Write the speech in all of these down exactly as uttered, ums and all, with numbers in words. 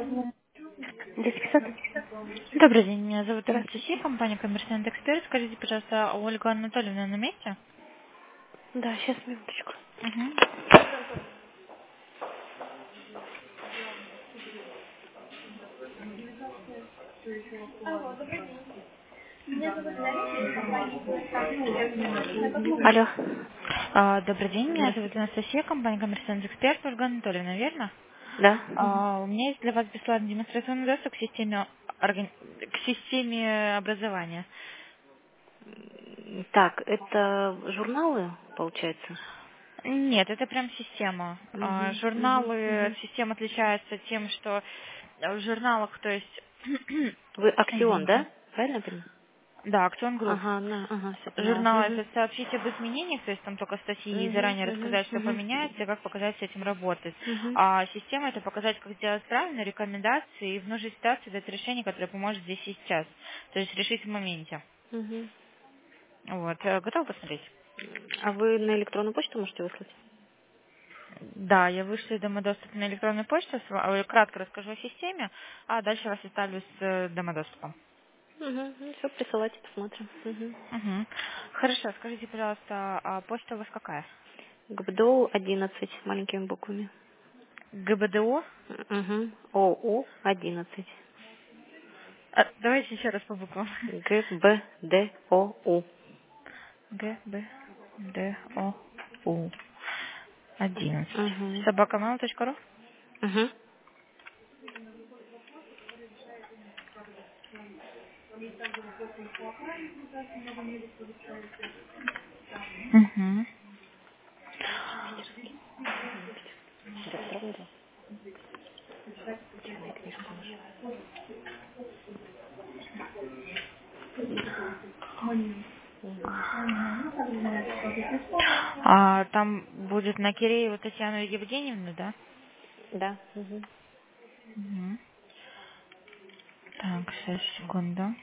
Детский сад? Добрый день, меня зовут Здравствуйте. Анастасия, компания «Коммерсант Эксперт». Скажите, пожалуйста, а Ольга Анатольевна на месте? Да, сейчас, минуточку. Угу. Алло. А, добрый день, меня зовут Здравствуйте. Анастасия, компания «Коммерсант Эксперт». Ольга Анатольевна, верно? Да? Мгм. А, у меня есть для вас бесплатный демонстрационный доступ к системе, органи- к системе образования. М, Так, это журналы, получается? Нет, это прям система. А, Угу, угу, Журналы, угу. система отличается тем, что в журналах, то есть, Вы Актион, извините, да? Правильно я понимаю? да, Актион Групп. Ага, на, ага, все поняла. Журнал Угу, это сообщить об изменениях, то есть там только статьи и угу, заранее угу, рассказать, что угу, поменяется, и как показать с этим работать. угу, А система это показать, как сделать правильно, рекомендации и в нужной ситуации дать решение, которое поможет здесь и сейчас. То есть решить в моменте. угу. Вот. Э, Готова посмотреть? А вы на электронную почту можете выслать? Да, я вышлю домодоступ на электронную почту, с ва- э, кратко расскажу о системе, а дальше вас оставлю с э, домодоступом. Угу, ну все, присылайте, посмотрим. Угу. Угу. Хорошо, скажите, пожалуйста, а почта у вас какая? ГБДО одиннадцать маленькими буквами. ГБДО? Угу. ОУ одиннадцать. А, давайте еще раз по буквам. ГБДОУ. Г, Б, Д, О, У. Одиннадцать. Угу. Собакамал точка ру? Угу. Угу. Доктор выдал. Где моя книжка наша? Угу. А там будет на Кирееву Татьяну Евгеньевну, да? Да. Угу. Угу. Так, сейчас, секунду.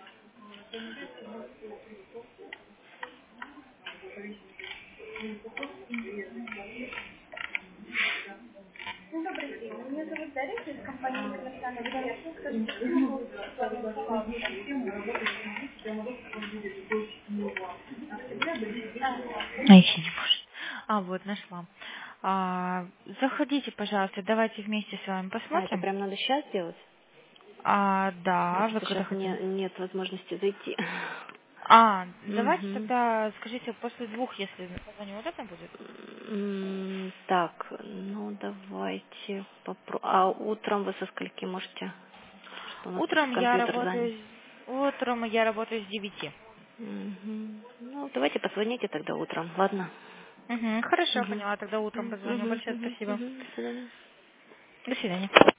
Найти не может. А, вот, нашла. А, заходите, пожалуйста, давайте вместе с вами А, это посмотрим. прям надо сейчас делать? А, А, да, вы что-то когда сейчас мне хотели? нет возможности зайти. А, давайте Угу. тогда скажите после двух, если позвоню, вот это будет? М, Так, ну давайте попробуем. А утром вы со скольки можете? Что у нас тут Утром я компьютер занят. работаю, с- утром я работаю с девяти. Мгм. Ну, давайте позвоните тогда утром, ладно? Угу, хорошо, Угу. поняла. Тогда утром Угу, позвоню. угу, Большое угу. спасибо. До свидания. До свидания.